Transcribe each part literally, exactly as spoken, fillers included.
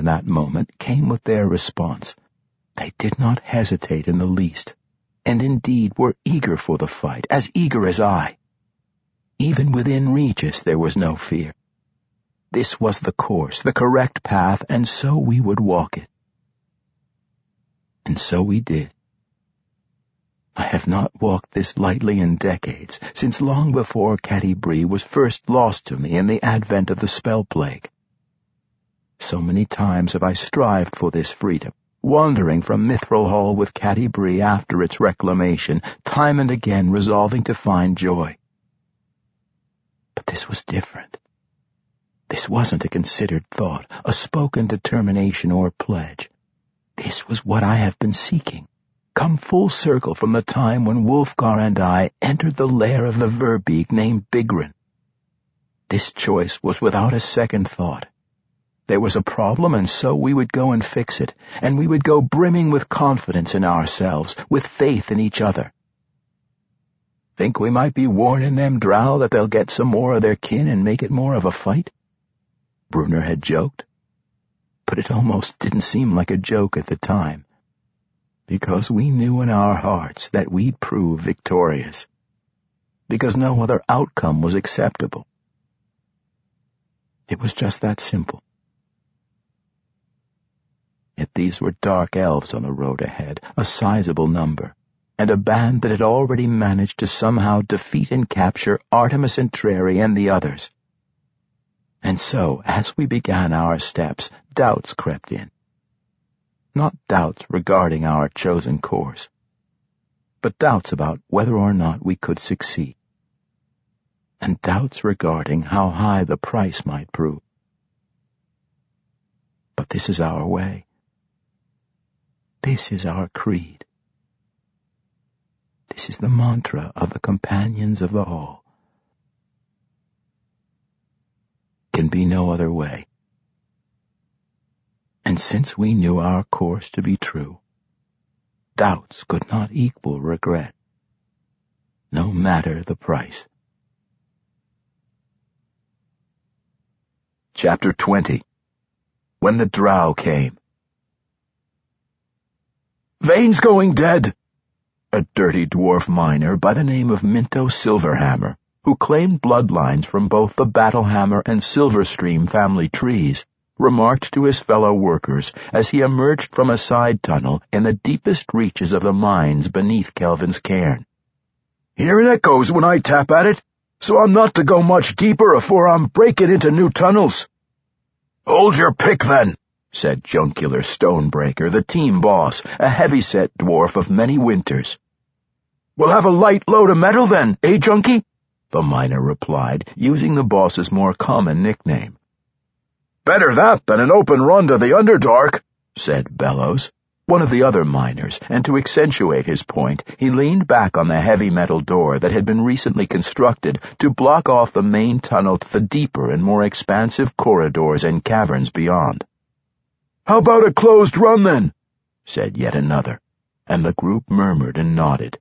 in that moment came with their response. They did not hesitate in the least, and indeed were eager for the fight, as eager as I. Even within Regis there was no fear. This was the course, the correct path, and so we would walk it. And so we did. I have not walked this lightly in decades, since long before Catti-brie was first lost to me in the advent of the spell plague. So many times have I strived for this freedom, wandering from Mithril Hall with Catti-brie after its reclamation, time and again resolving to find joy. But this was different. This wasn't a considered thought, a spoken determination or pledge. This was what I have been seeking, come full circle from the time when Wulfgar and I entered the lair of the Verbeeg named Bigrin. This choice was without a second thought. There was a problem, and so we would go and fix it, and we would go brimming with confidence in ourselves, with faith in each other. Think we might be warning them drow that they'll get some more of their kin and make it more of a fight? Brunner had joked. But it almost didn't seem like a joke at the time, because we knew in our hearts that we'd prove victorious, because no other outcome was acceptable. It was just that simple. Yet these were dark elves on the road ahead, a sizable number, and a band that had already managed to somehow defeat and capture Artemis Entreri and the others. And so, as we began our steps, doubts crept in. Not doubts regarding our chosen course, but doubts about whether or not we could succeed, and doubts regarding how high the price might prove. But this is our way. This is our creed. This is the mantra of the Companions of the Hall. Can be no other way. And since we knew our course to be true, doubts could not equal regret, no matter the price. Chapter twenty. When the Drow Came. Vane's going dead, a dirty dwarf miner by the name of Minto Silverhammer, who claimed bloodlines from both the Battlehammer and Silverstream family trees, remarked to his fellow workers as he emerged from a side tunnel in the deepest reaches of the mines beneath Kelvin's cairn. "Hearing echoes when I tap at it, so I'm not to go much deeper afore I'm breaking into new tunnels." "Hold your pick, then," said Juncular Stonebreaker, the team boss, a heavy-set dwarf of many winters. "We'll have a light load of metal, then, eh, Junkie?" the miner replied, using the boss's more common nickname. "Better that than an open run to the Underdark," said Bellows, one of the other miners, and to accentuate his point, he leaned back on the heavy metal door that had been recently constructed to block off the main tunnel to the deeper and more expansive corridors and caverns beyond. "How about a closed run, then?" said yet another, and the group murmured and nodded.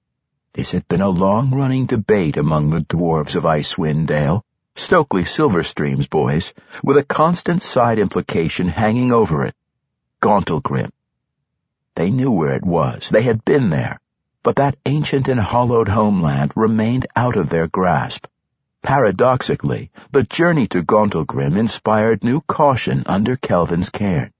This had been a long-running debate among the dwarves of Icewind Dale, Stokely Silverstream's boys, with a constant side implication hanging over it: Gauntlgrim. They knew where it was, they had been there, but that ancient and hallowed homeland remained out of their grasp. Paradoxically, the journey to Gauntlgrim inspired new caution under Kelvin's cairn.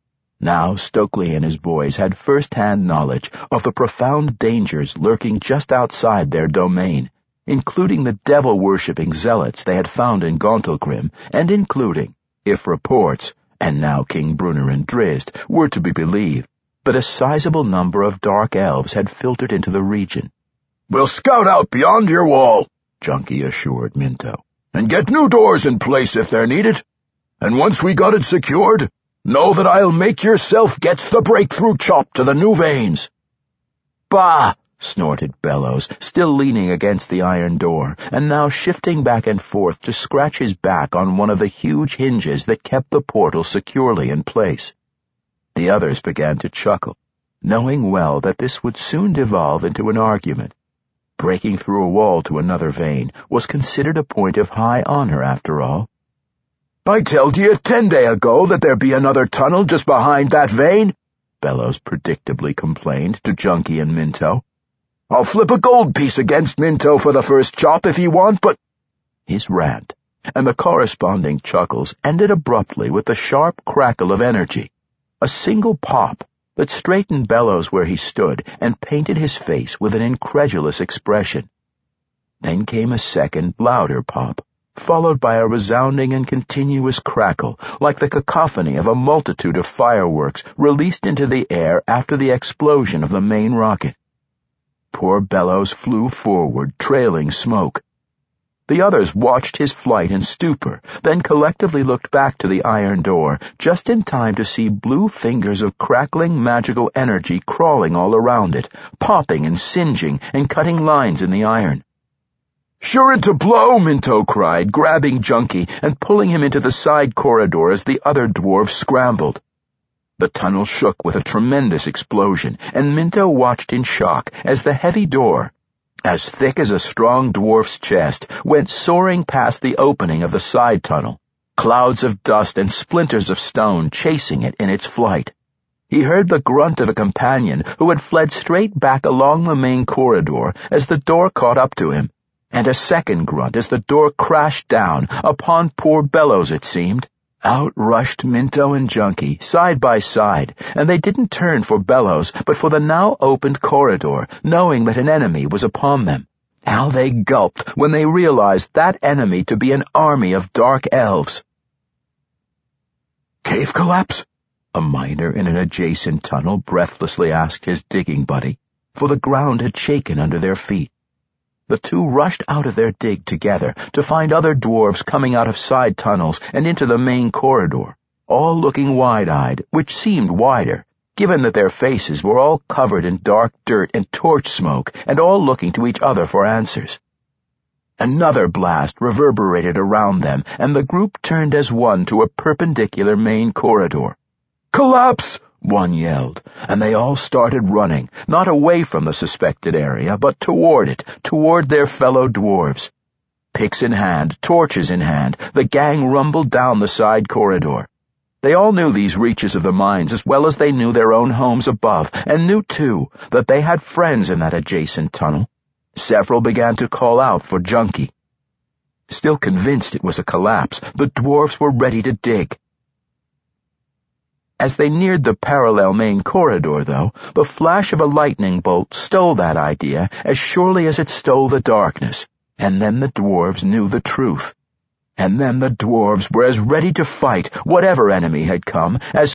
Now Stokely and his boys had first-hand knowledge of the profound dangers lurking just outside their domain, including the devil-worshipping zealots they had found in Gauntlgrim, and including, if reports, and now King Brunner and Drizzt, were to be believed, that a sizable number of dark elves had filtered into the region. "We'll scout out beyond your wall," Junkie assured Minto, "and get new doors in place if they're needed. And once we got it secured, know that I'll make yourself gets the breakthrough chop to the new veins." "Bah!" snorted Bellows, still leaning against the iron door, and now shifting back and forth to scratch his back on one of the huge hinges that kept the portal securely in place. The others began to chuckle, knowing well that this would soon devolve into an argument. Breaking through a wall to another vein was considered a point of high honor, after all. "I telled ye ten day ago that there be another tunnel just behind that vein," Bellows predictably complained to Junkie and Minto. "I'll flip a gold piece against Minto for the first chop if ye want, but—" His rant, and the corresponding chuckles, ended abruptly with a sharp crackle of energy, a single pop that straightened Bellows where he stood and painted his face with an incredulous expression. Then came a second, louder pop, followed by a resounding and continuous crackle, like the cacophony of a multitude of fireworks released into the air after the explosion of the main rocket. Poor Bellows flew forward, trailing smoke. The others watched his flight in stupor, then collectively looked back to the iron door, just in time to see blue fingers of crackling magical energy crawling all around it, popping and singeing and cutting lines in the iron. "Sure to blow," Minto cried, grabbing Junkie and pulling him into the side corridor as the other dwarves scrambled. The tunnel shook with a tremendous explosion, and Minto watched in shock as the heavy door, as thick as a strong dwarf's chest, went soaring past the opening of the side tunnel, clouds of dust and splinters of stone chasing it in its flight. He heard the grunt of a companion who had fled straight back along the main corridor as the door caught up to him, and a second grunt as the door crashed down upon poor Bellows, it seemed. Out rushed Minto and Junkie, side by side, and they didn't turn for Bellows, but for the now opened corridor, knowing that an enemy was upon them. How they gulped when they realized that enemy to be an army of dark elves. "Cave collapse?" a miner in an adjacent tunnel breathlessly asked his digging buddy, for the ground had shaken under their feet. The two rushed out of their dig together to find other dwarves coming out of side tunnels and into the main corridor, all looking wide-eyed, which seemed wider, given that their faces were all covered in dark dirt and torch smoke, and all looking to each other for answers. Another blast reverberated around them, and the group turned as one to a perpendicular main corridor. "Collapse!" one yelled, and they all started running, not away from the suspected area, but toward it, toward their fellow dwarves. Picks in hand, torches in hand, the gang rumbled down the side corridor. They all knew these reaches of the mines as well as they knew their own homes above, and knew, too, that they had friends in that adjacent tunnel. Several began to call out for Junkie. Still convinced it was a collapse, the dwarves were ready to dig. As they neared the parallel main corridor, though, the flash of a lightning bolt stole that idea as surely as it stole the darkness, and then the dwarves knew the truth. And then the dwarves were as ready to fight whatever enemy had come as